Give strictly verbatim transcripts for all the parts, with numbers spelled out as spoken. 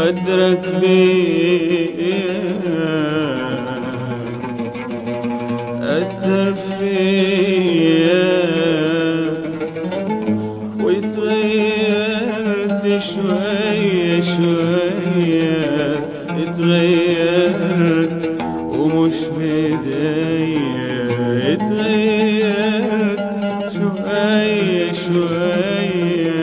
غدرك بيا أثر فيا واتغيرت شوية شوية، اتغيرت ومش بداية، اتغيرت شوية شوية،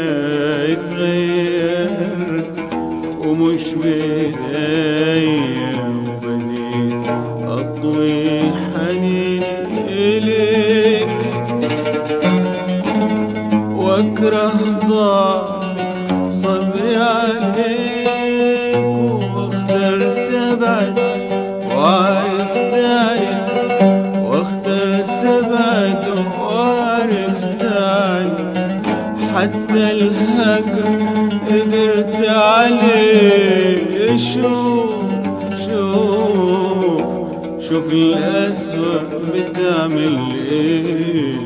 اتغيرت ومش بداية، وبديت أطوي حنيني إليك واكره ضعفي صبري عليك، واخترت ابعد وعرفت عنك، واخترت ابعد وعرفت عنك، حتى الهجر قدرت عليه. شوف شوف شوف الأسوأ بتعمل ايه.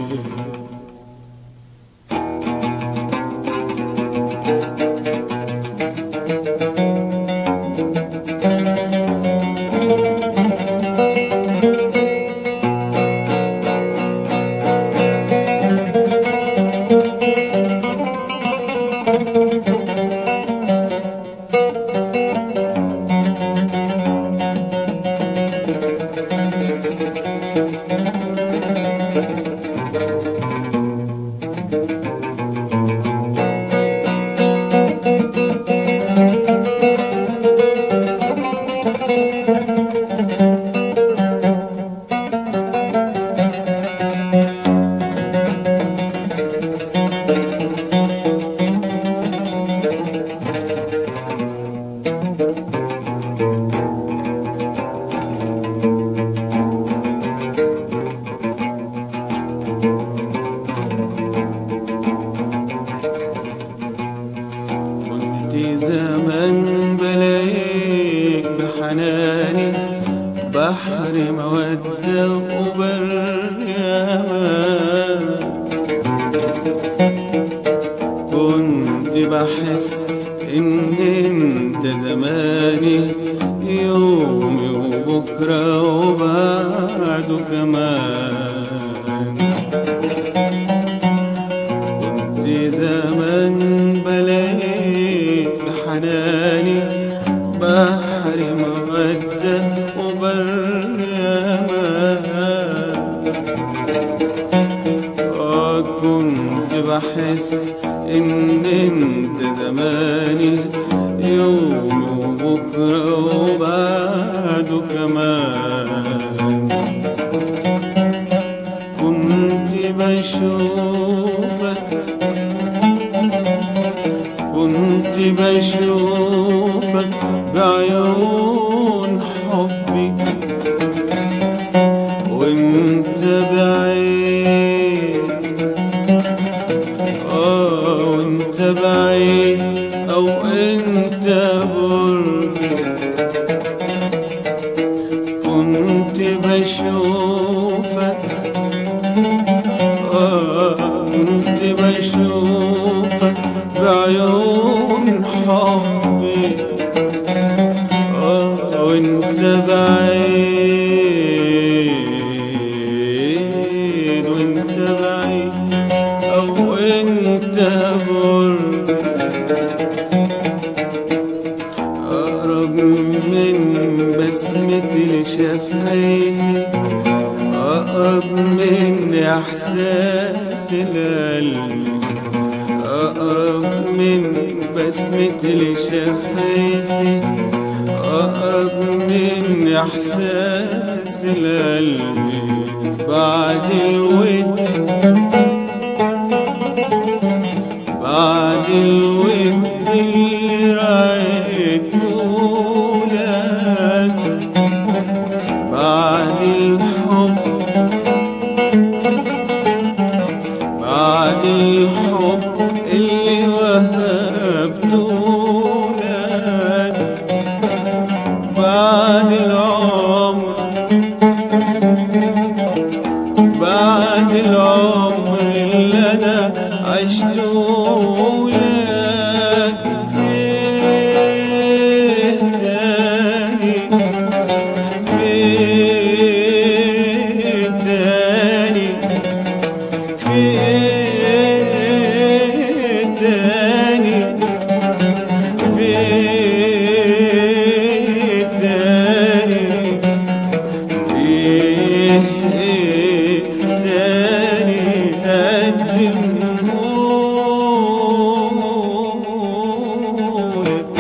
زمان بلاقيك بحناني بحر مودة وبر يامان، كنت بحس إن أنت زماني يومي وبكرة وبعده كمان، كنت زمان بلاقيك بحناني بحر مودة وبر يامان، آه كنت بحس إن أنت زماني يومي وبكرة وبعده كمان، كنت بشوفك كنت بشوفك بعيون حبي وانت بعيد، اه وانت بعيد او انت قربي، كنت بشوفك اه كنت بشوفك بعيون حبي، اه وانت بعيد وانت بعيد او انت قرب، اقرب من بسمة لشفايفي، اقرب من احساس القلب، أقرب من بسمة لشفايفي، أقرب من إحساس القلب، بعد الود بعد الود اللي رأيته لك، بعد الحب بعد الحب اللي وهبته لك، بعد العمر بعد العمر اللي أنا عشته لك، فين تاني في تاني في تاني قدمهولك.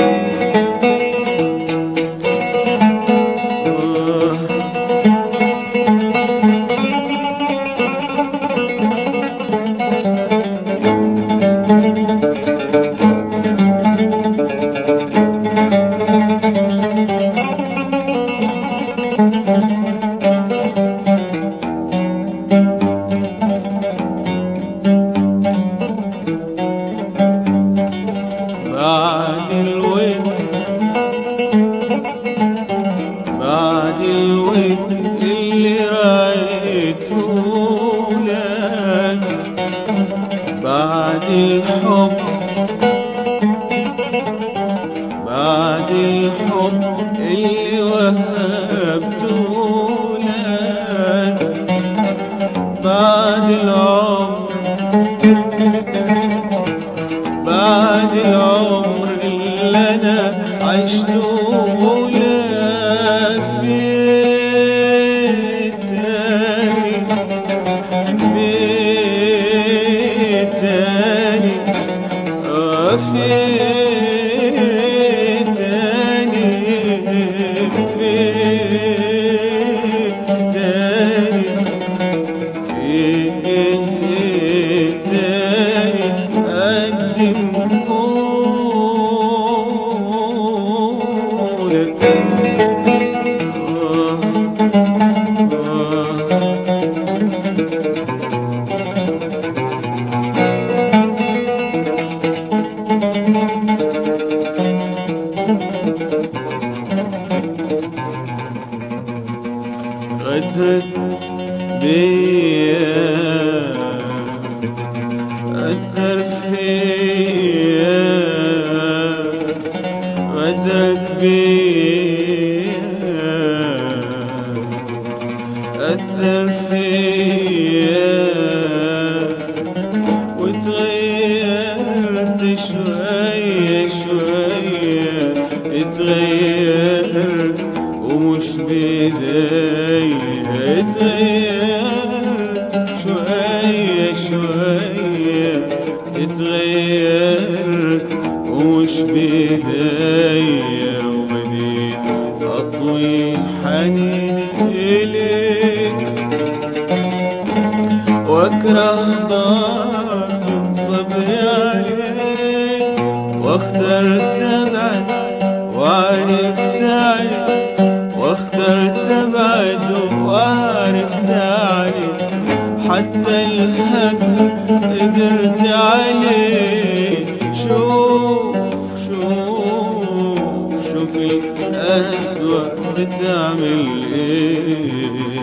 بعد الود بعد الود اللي رايتهولك، بعد الحب بعد الحب اللي وهبتهولك، بعد العمر بعد العمر اللي انا عشته لك، في تاني في تاني آه في تاني في تاني في تاني قدمهولك. آه آه غدرك بيا أثر فيا، غدرك بيا أثر فيا، وتغيرت شوية شوية، اتغيرت ومش بداية، اتغيرت شوية شوية، اتغيرت ومش بداية، وبديت أطوي حنيني إليك، واكره ضعف صبري عليك، واخترت ابعد وعرفت عليك، واخترت ابعد وعرفت عليك، حتى الهجر قدرت عليه. شوف شوف شوف الأسوأ بتعمل ايه.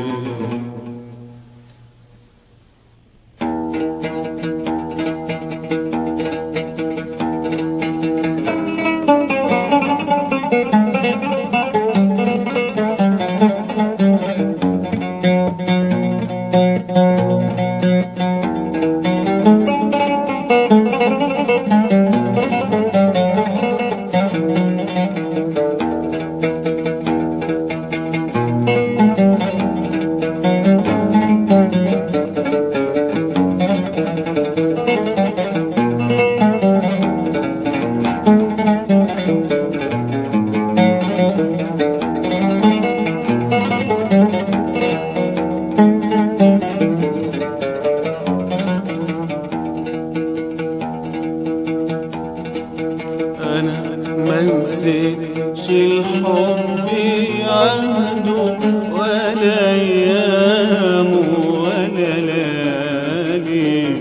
نسيتش الحب عهده ولا ايامه ولا ليالي.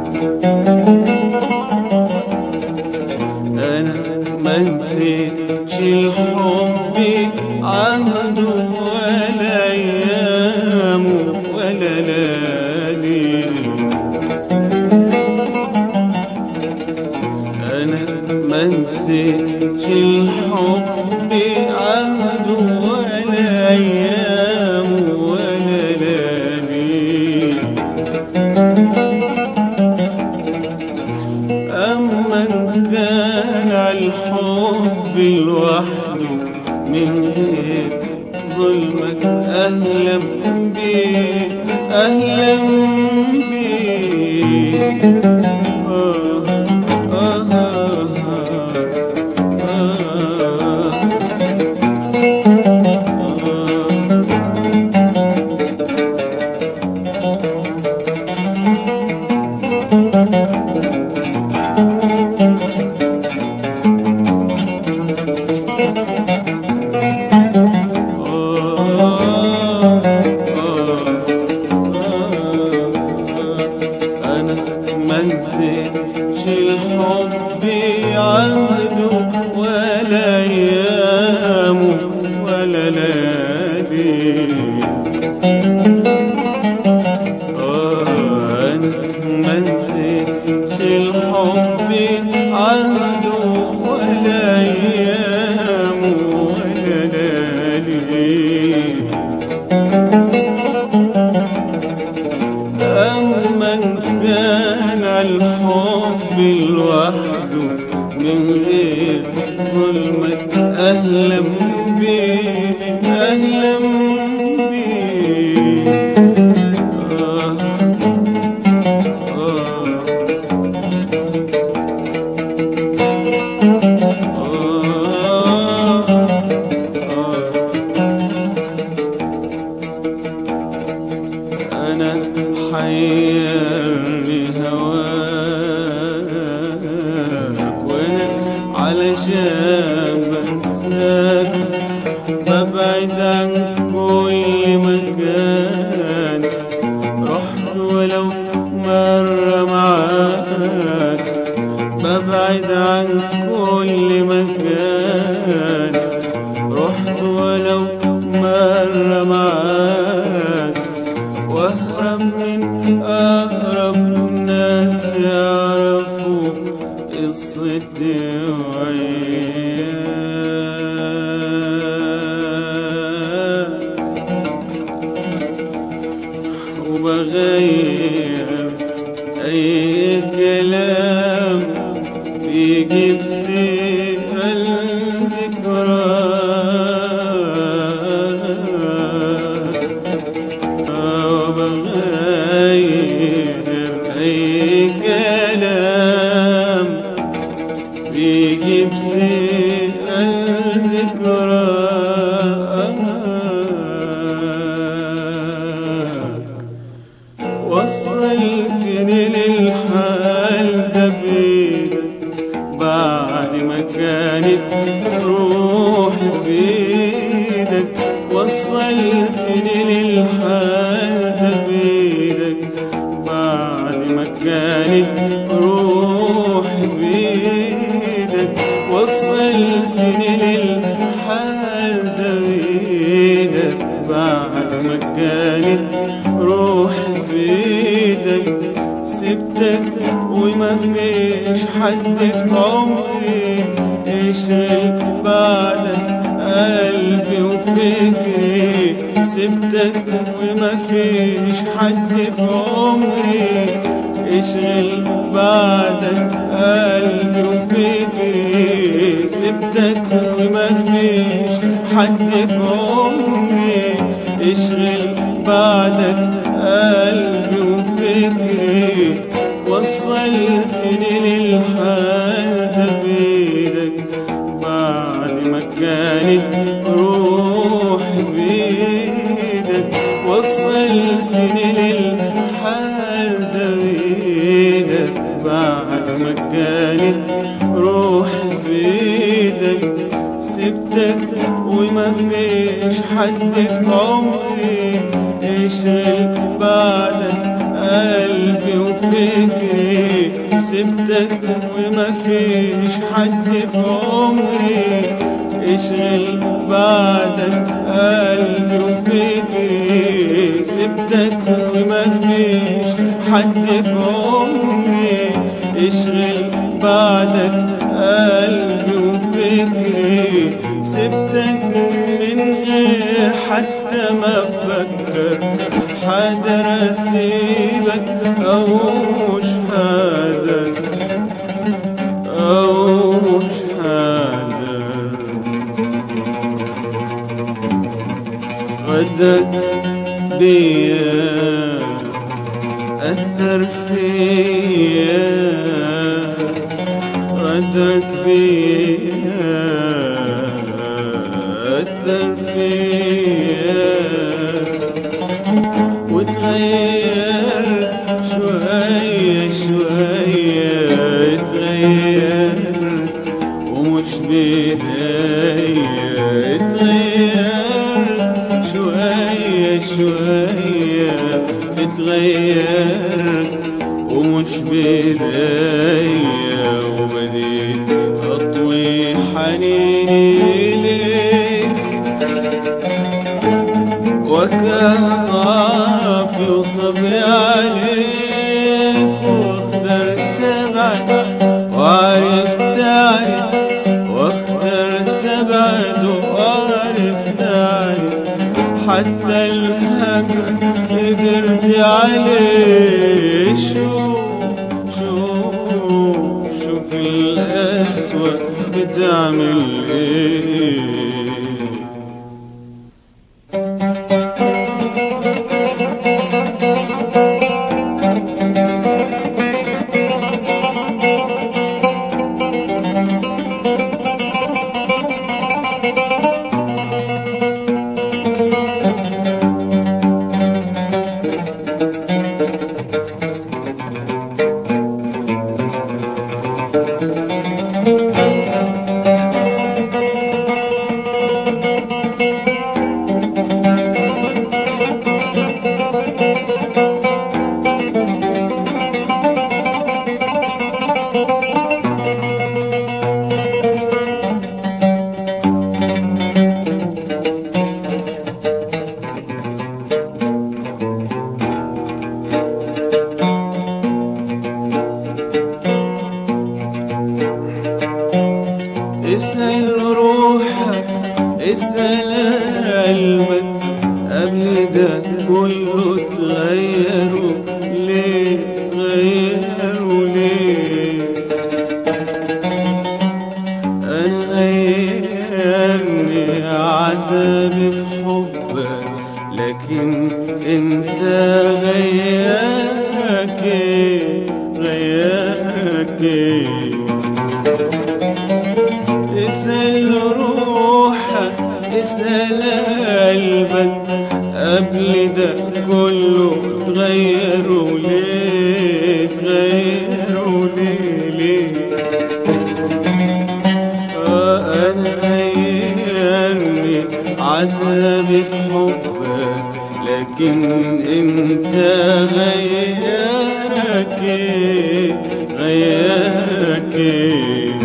انا ما نسيتش الحب عهده ولا ايامه ولا ليالي. انا ما نسيتش الحب عهده ولا ايامه ولا ليالي. اما لوحده من غير ظلمك أهلا بيه أهلا بيه آه آه آه منسيتش الحب عهده ولا أيامه ولا لياليه آه أنا منسيتش الحب عهده ولا أيامه ولا لياليه كان الحب لوحده من غير ظلمك أهلا بيه أهلا بيه آه آه آه أنا حيرني هواك وانا علشان بنساك ببعد عن كل مكان رحت ولو مرة معاك ببعد عن كل مكان رحت ولو مرة معاك واهرب من أقرب الناس يعرفوا قصتي وياك وبغير أي كلام بيجيب سيرة الذكرى بيجيب سيرة الذكرى وصلتني للحال ده بيدك بعد ما كانت روحي في ايدك وصلتني للحال ده بيدك بعد ما كانت روحي في ايدك وصلتني للحال ده بيدك بعد ما كانت روحي في ايدك سبتك وما فيش حد في عمري يشغل بعدك قلبي وفكري سبتك وما فيش حد في عمري يشغل بعدك قلبي وفكري سبتك وما فيش حد في عمري يشغل بعدك قلبي وفكري وصلتني للحال ده بيدك بعد ما كانت روحي بيدك وصلتني للحال ده بيدك بعد ما كانت روحي بيدك سبتك وما فيش حد في عمري يشغل بعدك قلبي وفكري سبتك وما فيش حد في عمري يشغل بعدك قلبي وفكري سبتك وما فيش حد في عمري يشغل بعدك قلبي وفكري سبتك من غير حتى ما افكر حاضر اسيبك او مش حاضر او مش حاضر غدرك بيا أثر فيا، غدرك بيا أثر فيا، وتغير شوية شوية، اتغير ومش بيديا، اتغير شوية شوية، اتغير ومش بيديا، وبديت أطوي حنيني ليك، واكره ضعفي وصبري عليك، واخترت ابعد وعرفت اعرف، واخترت ابعد وعرفت اعرف، حتى الهجر قدرت عليه. شوف شوف شوف القسوة بتعمل ايه. اسأل روحك اسأل قلبك قبل ده كله، تغيروا ليه تغيروا ليه؟ أنا غيرني عذابي في حبك، لكن انت غيرك ايه غيرك ايه؟ اسأل روحك اسأل قلبك قبل ده كله، تغيروا ليه تغيروا ليه ليه؟ آه أنا غيرني عذابي في حبك، لكن انت غيرك ايه غيرك ايه؟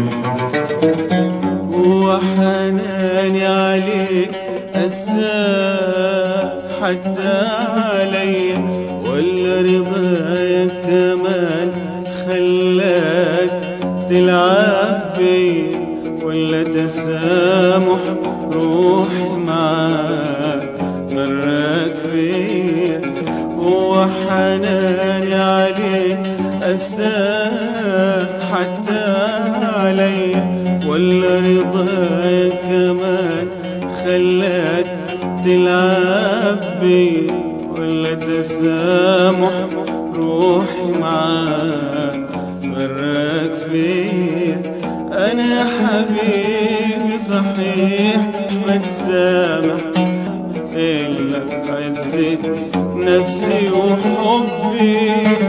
وحناني عليك قساك حتى عليا، ولا رضايا كمان خلاك تلعب بيا، ولا تسامح روحي معاك غرك فيا؟ وحناني عليك قساك حتى عليا، ولا رضايا كمان خلاك تلعب بيا، ولا تسامح روحي معاك غرك فيا؟ أنا يا حبيبي صحيح بتسامح إلا عزت نفسي وحبي،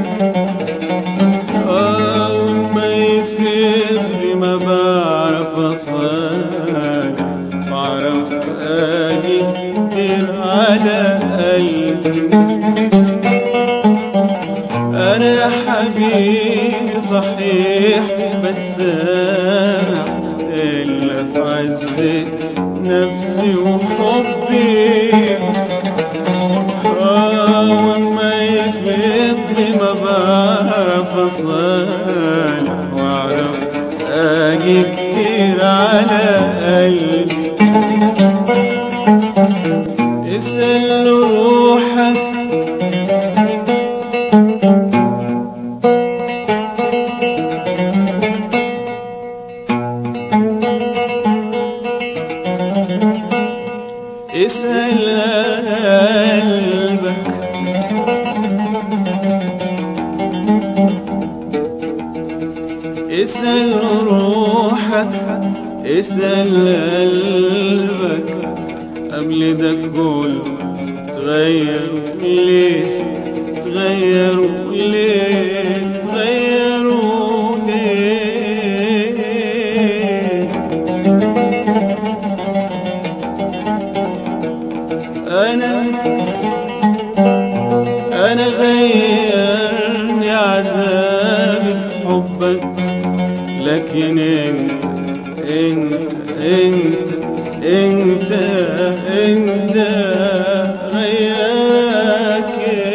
ما يفيدني ما بعرف أصالح، بعرف أجي كتير على قلبي. أنا يا حبيبي صحيح بتسامح إلا في عزة نفسي وحبي، وما يفيدني ما بعرف أصالح، واعرف اجي كتير على قلبي. اسأل روحك اسأل اسأل روحك، اسأل قلبك قبل ده كله. تغيروا ليه؟ تغيروا ليه؟ تغيروا ليه؟ أنا أنا غيرني عذابي في حبك، لكن انت انت انت انت انت غيرك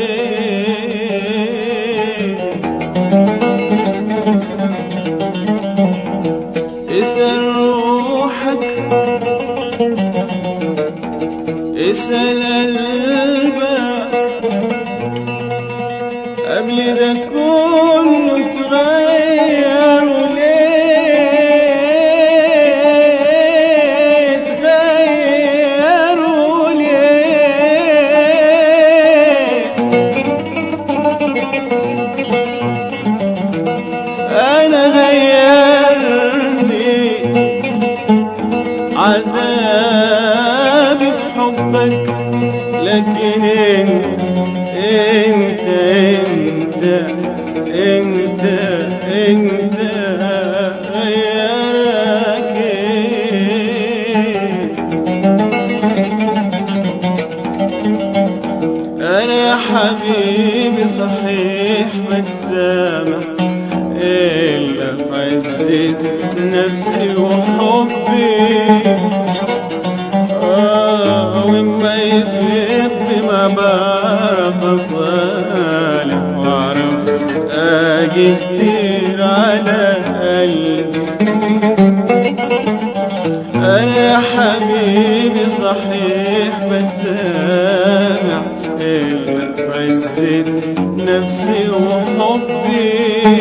ايه؟ اسأل روحك، اسأل قلبك قبل ده كله. تغيروا ليه؟ تغيروا ليه؟ أنا غيرني عذابي في حبك، لكن انت انت انت انت انت غيرك ايه؟ انا يا حبيبي صحيح بتسامح الا في عزة نفسي وحبي، آه وما يفيد بما بعرف أصالح وأعرف أجي كتير على قلبي. أنا يا حبيبي صحيح بتسامح إلا في عزة نفسي وحبي،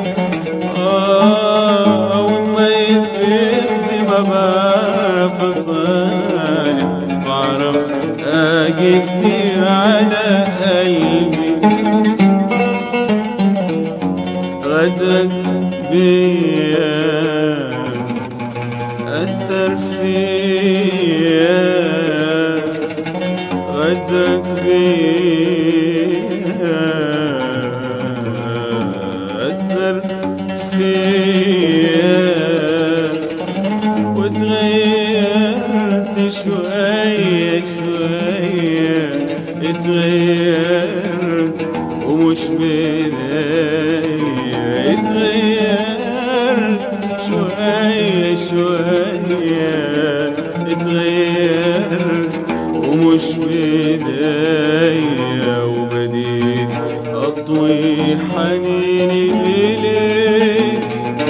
آه وما يفيد بما بعرف أصالح بعرف أجي كتير على قلبي. غدرك بيا أثر فيا، غدرك بيا أثر فيا، وتغيرت شوية شوية، اتغيرت ومش بداية، اتغيرت شوية شوية، اتغيرت ومش بداية، وبديت أطوي حنيني إليك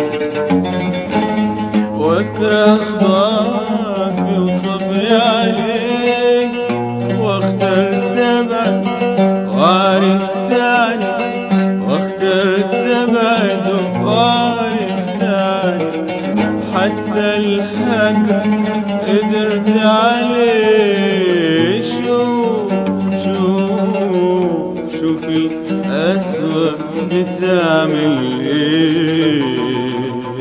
واكره ضعفي وصبري عليك، واخترت ابعد وعرفت عنك، واخترت ابعد وعرفت عنك، حتى الهجر قدرت عليه. شوف شوف شوف القسوة بتعمل ايه.